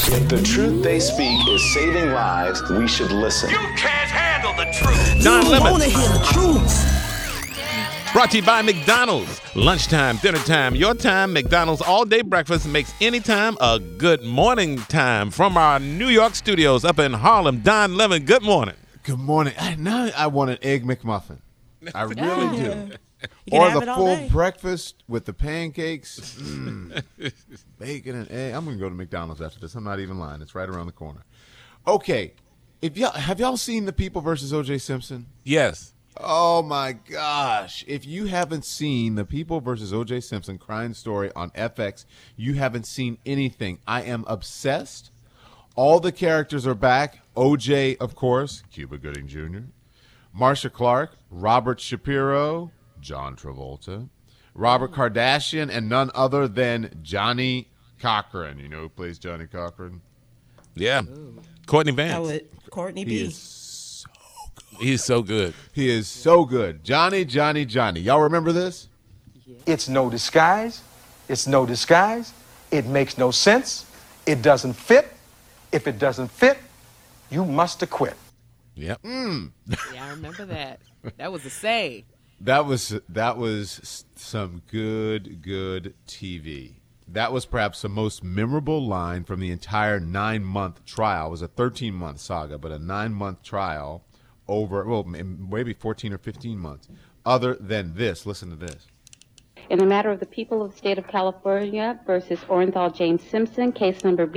If the truth they speak is saving lives, we should listen. You can't handle the truth. Don Lemon. Want to hear the truth? Brought to you by McDonald's. Lunchtime, dinner time, your time. McDonald's all-day breakfast makes any time a good morning time. From our New York studios up in Harlem, Don Lemon, good morning. Good morning. Now I want an egg McMuffin. I really do. can Or have the it all full day. breakfast with the pancakes, bacon and egg. I'm going to go to McDonald's after this. I'm not even lying. It's right around the corner. Okay. Have y'all seen The People versus O.J. Simpson? Yes. Oh, my gosh. If you haven't seen The People versus O.J. Simpson crime story on FX, you haven't seen anything. I am obsessed. All the characters are back. O.J., of course, Cuba Gooding Jr., Marsha Clark, Robert Shapiro, John Travolta, Robert Kardashian, and none other than Johnny Cochran. You know who plays Johnny Cochran? Yeah. Courtney Vance. That would Courtney He B. is He's so good. He is so good. Johnny. Y'all remember this? It's no disguise. It's no disguise. It makes no sense. It doesn't fit. If it doesn't fit, you must acquit. Yep. Yeah, I remember that. That was a say. That was some good TV. That was perhaps the most memorable line from the entire 9-month trial. It was a 13-month saga, but a 9-month trial over, well, maybe 14 or 15 months. Other than this, listen to this. In the matter of the people of the state of California versus Orenthal James Simpson, case number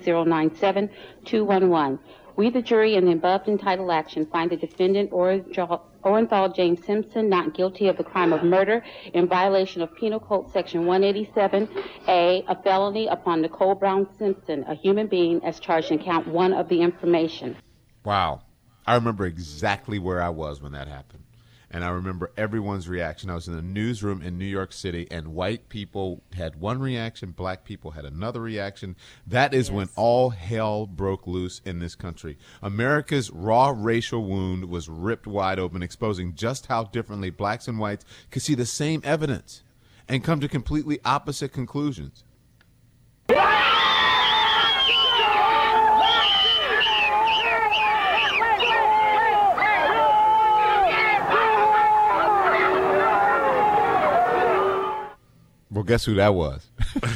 BA097211. We, the jury, in the above entitled action, find the defendant Orenthal James Simpson not guilty of the crime of murder in violation of Penal Code Section 187A, a felony upon Nicole Brown Simpson, a human being, as charged in count 1 of the information. Wow. I remember exactly where I was when that happened. And I remember everyone's reaction. I was in the newsroom in New York City, and white people had one reaction, black people had another reaction. That is when all hell broke loose in this country. America's raw racial wound was ripped wide open, exposing just how differently blacks and whites could see the same evidence and come to completely opposite conclusions. Well, guess who that was?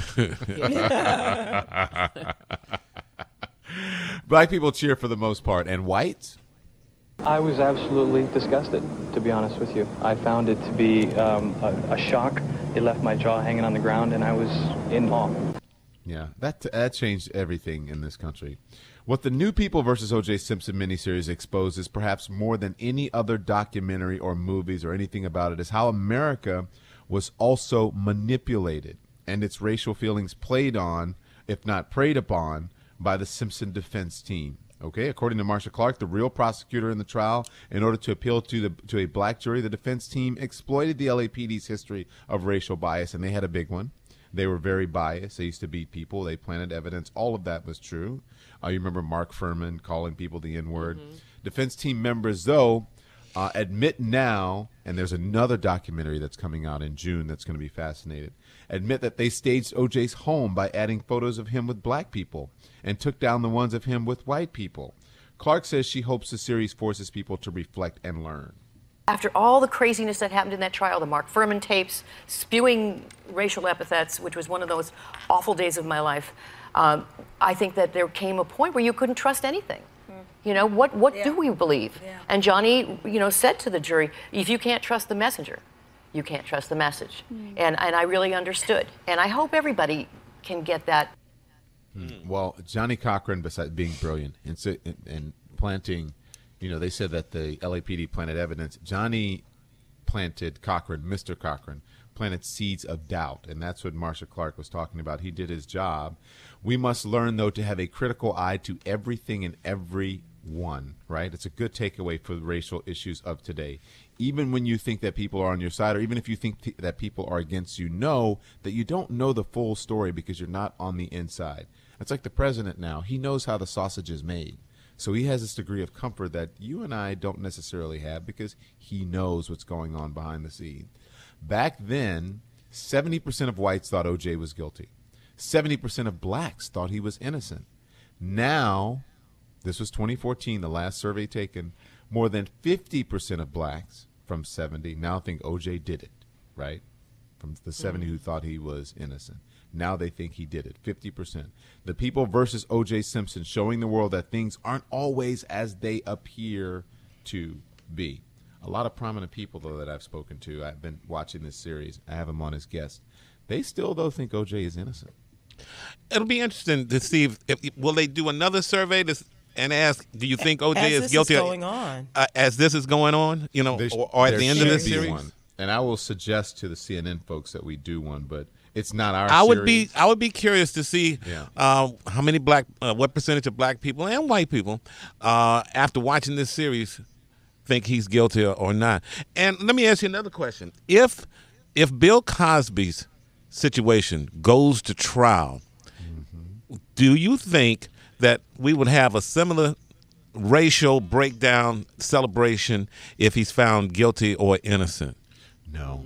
Black people cheer for the most part, and whites? I was absolutely disgusted, to be honest with you. I found it to be a shock. It left my jaw hanging on the ground, and I was in awe. Yeah, that changed everything in this country. What the New People versus O.J. Simpson miniseries exposes, perhaps more than any other documentary or movies or anything about it, is how America was also manipulated and its racial feelings played on, if not preyed upon, by the Simpson defense team. Okay, according to Marsha Clark, the real prosecutor in the trial, in order to appeal to a black jury, the defense team exploited the LAPD's history of racial bias, and they had a big one. They were very biased. They used to beat people. They planted evidence. All of that was true. You remember Mark Furman calling people the N-word. Mm-hmm. Defense team members, though, admit now, and there's another documentary that's coming out in June that's going to be fascinating, admit that they staged O.J.'s home by adding photos of him with black people and took down the ones of him with white people. Clark says she hopes the series forces people to reflect and learn. After all the craziness that happened in that trial, the Mark Furman tapes, spewing racial epithets, which was one of those awful days of my life, I think that there came a point where you couldn't trust anything. You know, what do we believe? Yeah. And Johnny, said to the jury, if you can't trust the messenger, you can't trust the message. And I really understood. And I hope everybody can get that. Well, Johnny Cochran, besides being brilliant and planting, they said that the LAPD planted evidence. Johnny planted Cochran, Mr. Cochran, planted seeds of doubt. And that's what Marsha Clark was talking about. He did his job. We must learn, though, to have a critical eye to everything and everyone, right? It's a good takeaway for the racial issues of today. Even when you think that people are on your side, or even if you think that people are against you, know that you don't know the full story because you're not on the inside. It's like the president now. He knows how the sausage is made. So he has this degree of comfort that you and I don't necessarily have because he knows what's going on behind the scenes. Back then, 70% of whites thought O.J. was guilty. 70% of blacks thought he was innocent. Now, this was 2014, the last survey taken, more than 50% of blacks from 70 now think O.J. did it, right? From the 70 who thought he was innocent. Now they think he did it, 50%. The People versus O.J. Simpson, showing the world that things aren't always as they appear to be. A lot of prominent people, though, that I've spoken to, I've been watching this series, I have them on as guests. They still, though, think O.J. is innocent. It'll be interesting to see if will they do another survey and ask, do you think O.J. is guilty? Going on. As this is going on, or at the end of this series? One. And I will suggest to the CNN folks that we do one, but it's not our series. I would be curious to see how many what percentage of black people and white people, after watching this series, think he's guilty or not. And let me ask you another question: If Bill Cosby's situation goes to trial, do you think that we would have a similar racial breakdown celebration if he's found guilty or innocent? No.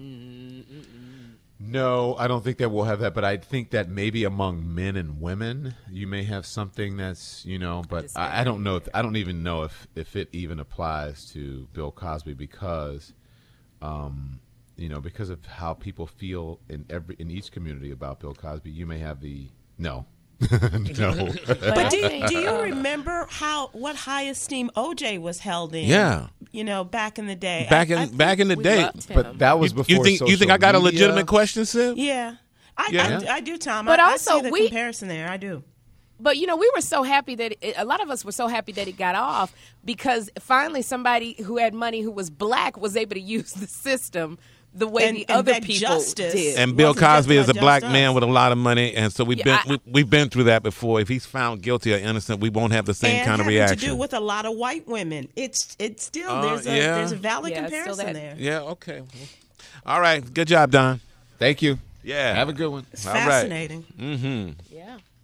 No, I don't think that we'll have that, but I think that maybe among men and women, you may have something that's, but I don't know. I don't even know if it even applies to Bill Cosby because, because of how people feel in each community about Bill Cosby. You may have no. No. But do you remember what high esteem OJ was held in? Yeah. Back in the day. Back in the day. But that was before you think I got a legitimate question, Sid? Yeah. I do, Tom. But I see also the comparison there. I do. But, we were so happy that a lot of us were so happy that he got off because finally somebody who had money who was black was able to use the system the way the other people did. And Bill Cosby is a black man with a lot of money, and so we've been through that before. If he's found guilty or innocent, we won't have the same kind of reaction. To do with a lot of white women. It's still there's a valid comparison there. Yeah. Okay. All right. Good job, Don. Thank you. Yeah. Have a good one. It's fascinating. Right. Mm-hmm. Yeah.